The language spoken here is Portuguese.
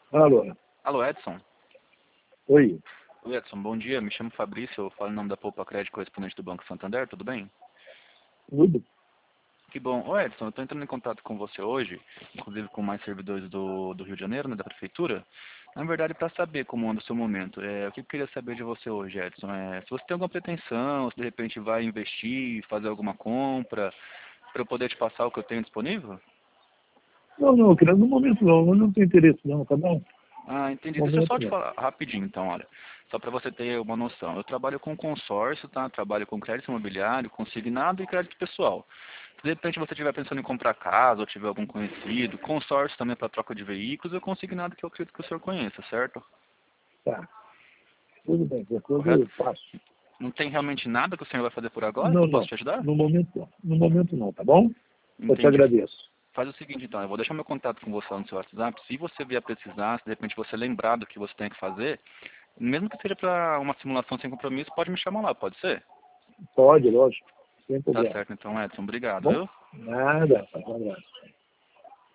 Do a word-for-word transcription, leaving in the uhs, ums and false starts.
Alô? Alô, Edson? Oi, Oi, Edson, bom dia. Me chamo Fabrício, eu falo em nome da Poupa Crédito, correspondente do Banco Santander, tudo bem? tudo? Que bom. Ô, Edson, eu estou entrando em contato com você hoje, inclusive com mais servidores do, do Rio de Janeiro, né, da Prefeitura, na verdade, para saber como anda o seu momento. É, o que eu queria saber de você hoje, Edson, é se você tem alguma pretensão, se de repente vai investir, fazer alguma compra, para eu poder te passar o que eu tenho disponível? Não, não, querendo no momento não, eu não tenho interesse não, tá bom? Ah, entendi. No Deixa eu momento só te não. falar rapidinho, então, olha. Só para você ter uma noção. Eu trabalho com consórcio, tá? Trabalho com crédito imobiliário, consignado e crédito pessoal. Se de repente você estiver pensando em comprar casa ou tiver algum conhecido, consórcio também para troca de veículos, eu consignado que eu acredito que o senhor conheça, certo? Tá, tudo bem, de acordo Correto? eu faço. Não tem realmente nada que o senhor vai fazer por agora que Não, eu possa não, te ajudar? no momento não, no momento não, tá bom? Eu te Entendi. agradeço. Faz o seguinte, então, eu vou deixar meu contato com você lá no seu WhatsApp. Se você vier precisar, se de repente você lembrar do que você tem que fazer, mesmo que seja para uma simulação sem compromisso, pode me chamar lá, pode ser? Pode, lógico, sem Tá problema. certo, então, Edson. Obrigado, Bom? viu? Nada, tá bom, abraço.